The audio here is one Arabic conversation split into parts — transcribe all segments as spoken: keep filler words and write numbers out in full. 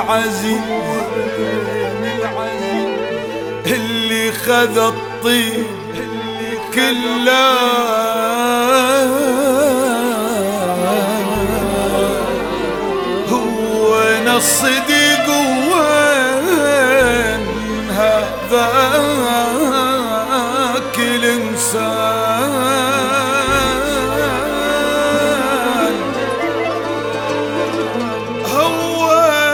العزيز اللي خذ الطيب كله هو الصديق وين هذاك الإنسان هو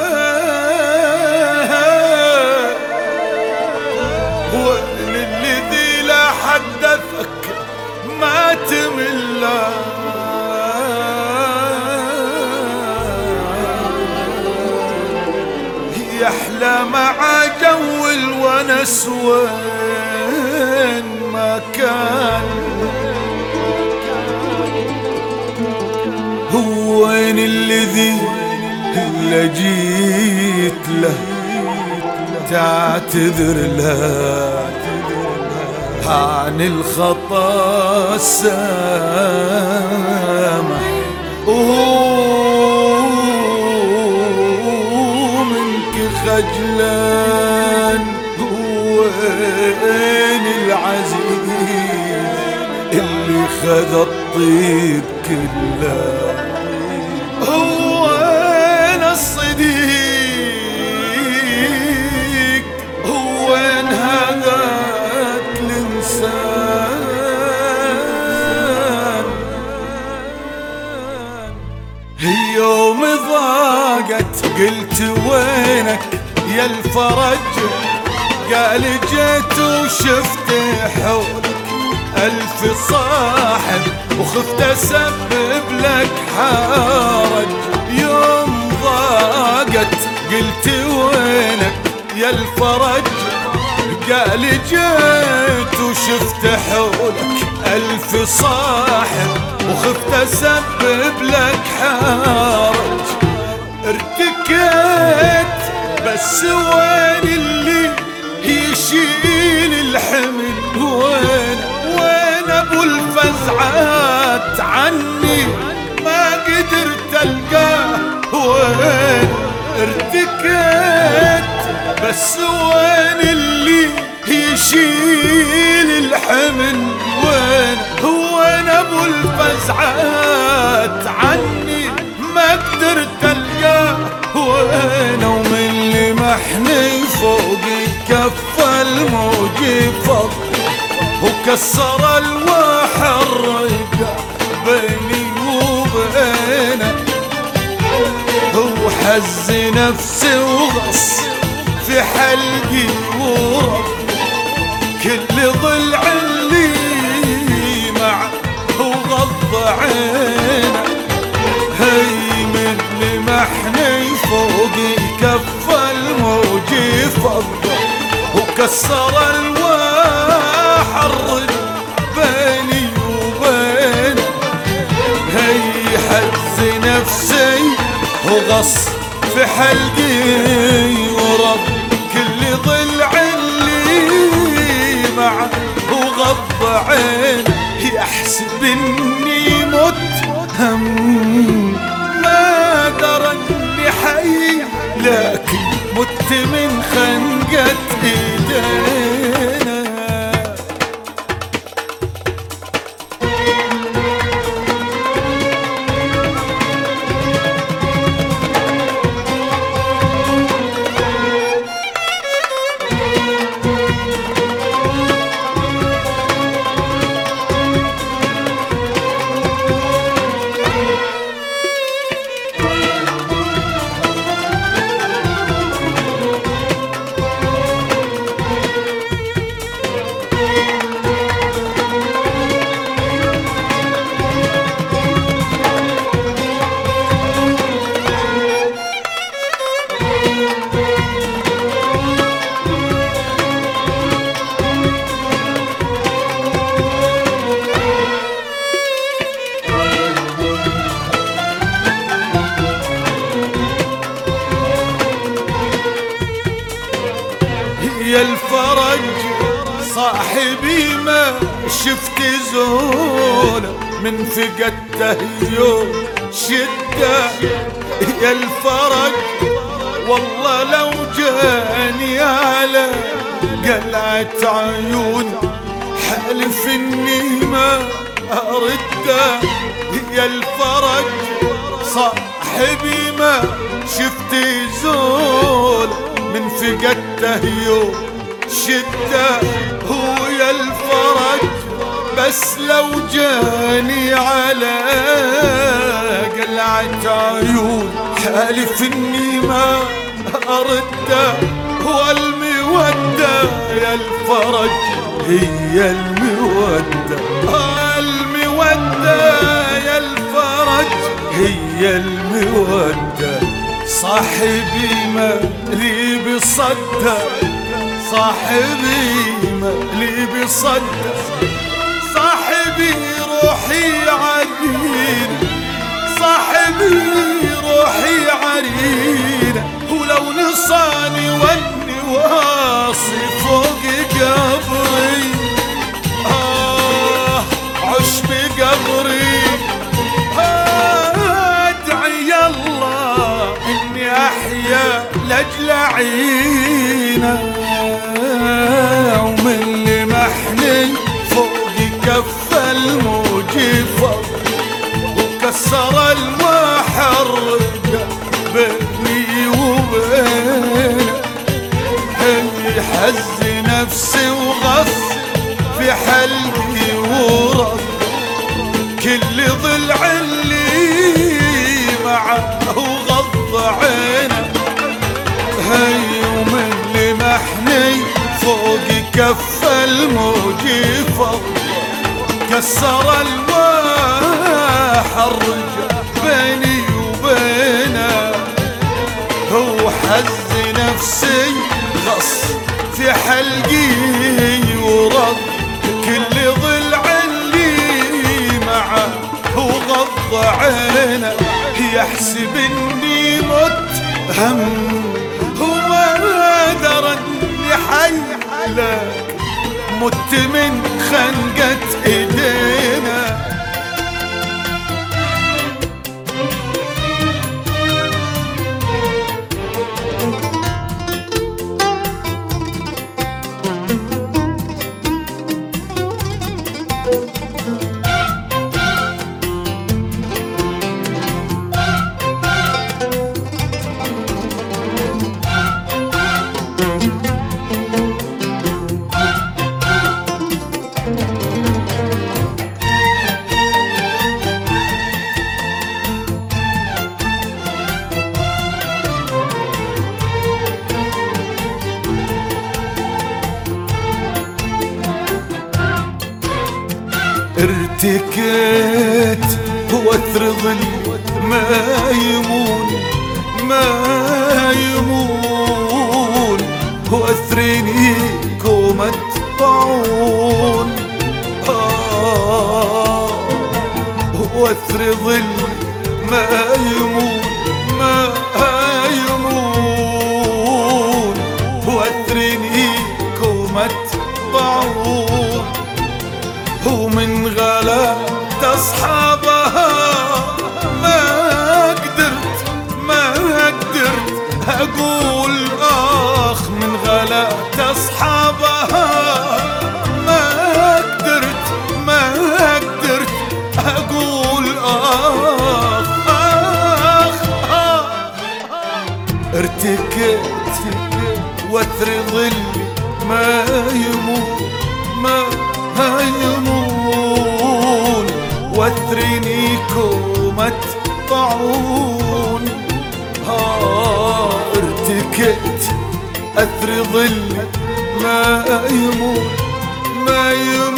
هو الذي لا حدثك ما تمل يحلى مع جو الونس وين ما كان هو وين الذي اللي جيت له تعتذر له عن الخطا سامح خجلان وين العزيز اللي خذ الطيب كله هو وين الصديق هو وين هذاك الإنسان يوم ضاقت قلت وينك يا الفرج قال جيت وشفت حولك ألف صاحب وخفت أسبب لك حرج يوم ضاقت قلت وينك يا الفرج قال جيت وشفت حولك ألف صاحب وخفت أسبب لك حرج ارتكيت بس وين اللي يشيل الحمل وين وين ابو الفزعات عني ما قدرت القاه وين ارتكيت بس وين اللي يشيل الحمل وين وين ابو الفزعات عني ما قدرت القاه وين ومن اللي محني فوق كف الموج فض وكسر الواح الرقة بيني وبينه وحز نفسي وغص في حلقي ورب كل ضلع اللي معه وغض عينه هي من محني فوق كف الموج فض وكسر الواح الرد بيني وبينه هي حز نفسي وغص في حلقي ورب كل ضلع اللي معه وغض عينه يحسب اني مت هم ما درى اني حي لكن مت من خنقة ايدينا يا الفرج صاحبي ما شفت زوله من فقدته يوم شدة يا الفرج والله لو جاني على قلعة عيون حلف اني ما ارده. يا الفرج صاحبي ما شفت زول من فقدته يوم شده. هو يا الفرج بس لو جاني على قلعة عيون حالف اني ما ارده. هو المودة يا الفرج هي المودة، المودة يا الفرج هي المودة. صاحبي ما لي بصدق، صاحبي ما لي بصدق. صاحبي روحي عرينة، صاحبي روحي عرينة. ولو نصاني واني واصي فوق قبري آه عش بقبري. آه ادعي الله اني احيا لاجل عينه. ومن لمحني فوق كف الموجفة وكسر المحرق بيني وبينه. يحز نفسي وغص في حلقي ورد كل ضلع اللي معه وغض عينه. هي ومن لمحني فوق كف الموجفة كسر المحرج بيني وبينه. هو حز نفسي غص في حلقي ورد كل ضلع اللي معه وغض عينه. يحسب اني مت هم هو درى اني حي لك مت من خنقة ايدينا. ارتكيت واثر ظل ما يمون ما يمون. واثرني كومة طاعون آه واثر ظل ما يمون ما يمون. واثرني كومة طاعون. ومن غلات أصحابها ما قدرت ما قدرت أقول آخ. من غلات أصحابها ما قدرت ما قدرت أقول آخ آخ آخ. ارتكيت واثر ظل ما يموت ما يمون. واثرني كومة طاعون ها. ارتكيت اثر ظل ما يمون ما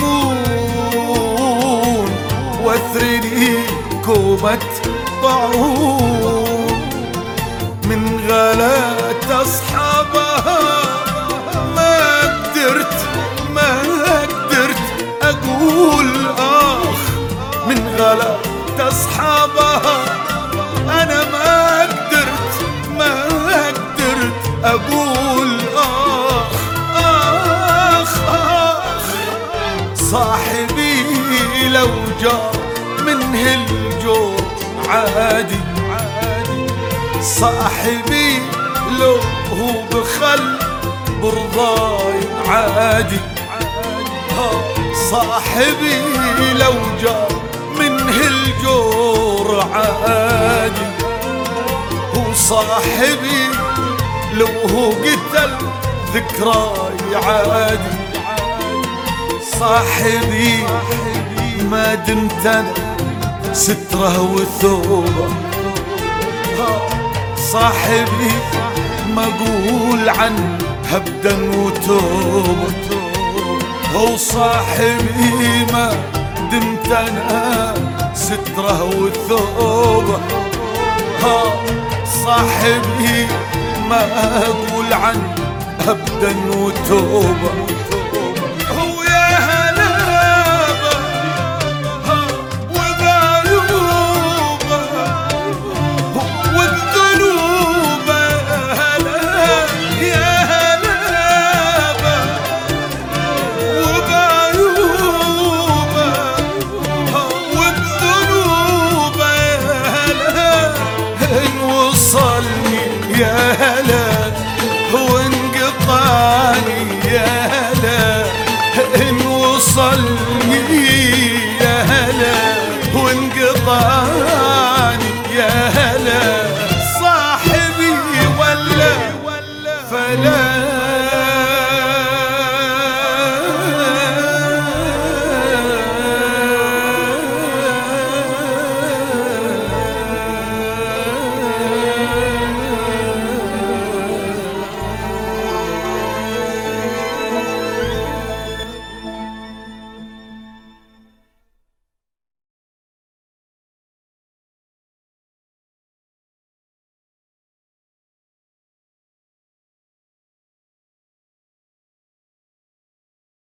يمون. واثرني كومة طاعون. من غلات اصحابها ما قدرت ما قدرت اقول اخ. من غلات اصحابها انا ما قدرت ما قدرت اقول اخ اخ اخ. صاحبي لو جار منه الجور عادي عادي. صاحبي لو هو بخل برضاي عادي. صاحبي لو جاء من هالجور عادي، وصاحبي لو هو قتل ذكراي عادي. صاحبي ما دمت انا ستره وثوبه، صاحبي ما اقول عنه هبدا وتوبه. هو صاحبي ما دمت انا ستره وثوبه، صاحبي ما اقول عنه ابدا وتوبه. هو يا هلابه وبعيوبه والذنوب، يا هلابه وبعيوبه والذنوب، ان وصلني يا هلا وانقطعني يا هلا، ان وصلني يا هلا وانقطعني يا هلا. صاحبي ولا فلا